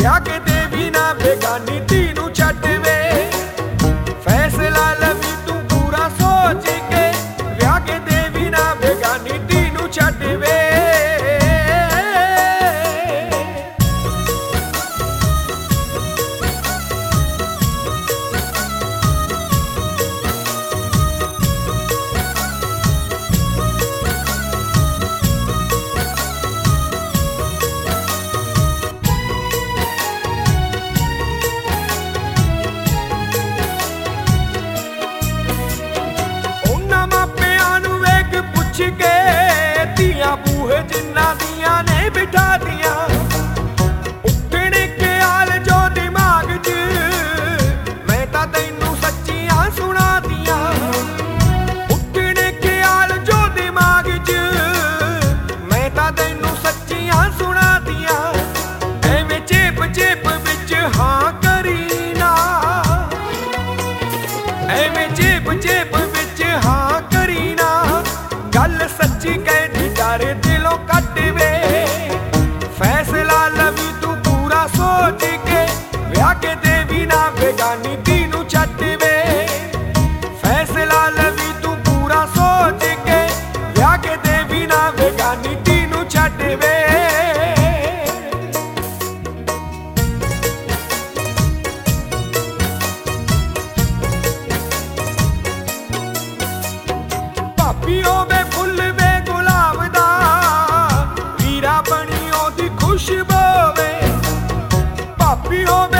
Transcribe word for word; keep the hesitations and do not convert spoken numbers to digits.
ਵਿਆਹ ਕੇ ਦੇਵੀ ਨਾ ਬੇਗਾਨੀ ਧੀ ਨੂੰ ਛੱਡ ਵੇ। ਫੈਸਲਾ ਲਵੀ ਤੂੰ ਪੂਰਾ ਸੋਚ ਕੇ, ਵਿਆਹ ਕੇ ਦੇਵੀ ਨਾ ਬੇਗਾਨੀ ਧੀ ਨੂੰ ਛੱਡ ਵੇ। ਪੁੱਛ ਕੇ ਧੀਆਂ ਬੂਹੇ ਜਿੰਨਾਂ ਦੀਆਂ ਨੇ ਬਿਠਾ ਦੀਆਂ, ਉੱਠਣ ਖਿਆਲ ਜੋ ਦਿਮਾਗ 'ਚ ਮੈਂ ਤਾਂ ਤੈਨੂੰ ਸੱਚੀਆਂ ਸੁਣਾ ਦੀਆਂ। ਉੱਠਣ ਖਿਆਲ ਜੋ ਦਿਮਾਗ 'ਚ ਮੈਂ ਤਾਂ ਤੈਨੂੰ ਸੱਚੀਆਂ ਸੁਣਾ ਦੀਆਂ। ਐਵੇਂ ਚੇਪ ਚੇਪ ਵਿੱਚ ਹਾਂ ਕਰੀ ਨਾ, ਐਵੇਂ ਚੇਪ ਚੇਪ ਵਿੱਚ ਹਾਂ ਕਰੀ ਨਾ। ਗੱਲ ਸੱਚੀ ਕਹਿਦੀ ਡਰ ਦਿਲੋਂ ਕੱਢ ਵੇ। ਫੈਸਲਾ ਲਵੀ ਤੂੰ ਪੂਰਾ ਸੋਚ ਕੇ, ਵਿਆਹ ਕੇ ਦੇਵੀ ਨਾ ਬੇਗਾਨੀ ਧੀ ਨੂੰ ਛੱਡ ਵੇ। ਫੈਸਲਾ ਲਵੀ ਤੂੰ ਪੂਰਾ ਸੋਚ ਕੇ, ਵਿਆਹ ਕੇ ਦੇਵੀ ਨਾ ਬੇਗਾਨੀ ਧੀ ਨੂੰ ਛੱਡ ਵੇ। ਭਾਬੀ ਹੋਵੇ ਫੁੱਲ ਵੇ ਗੁਲਾਬ ਦਾ, ਵੀਰਾ ਬਣੀ ਉਹਦੀ ਖੁਸ਼ਬੂ ਵੇ। ਭਾਬੀ ਹੋਵੇ